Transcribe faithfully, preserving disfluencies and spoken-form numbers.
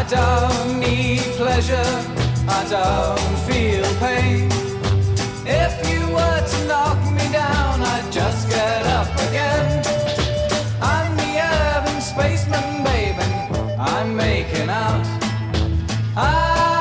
I don't need pleasure, I don't feel pain. If you were to knock me down, I'd just get up again. I'm the urban spaceman, babe, and I'm making out. I